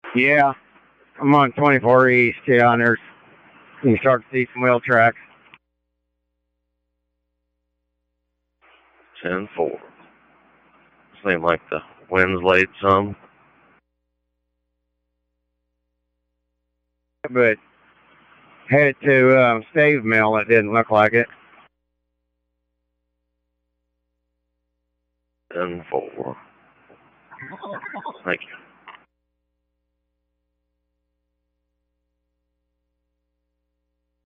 Yeah, I'm on 24 East. Yeah, and you can start to see some wheel tracks. 10-4. Seemed like the wind's laid some. But headed to Stave Mill, it didn't look like it. 10-4. Thank you.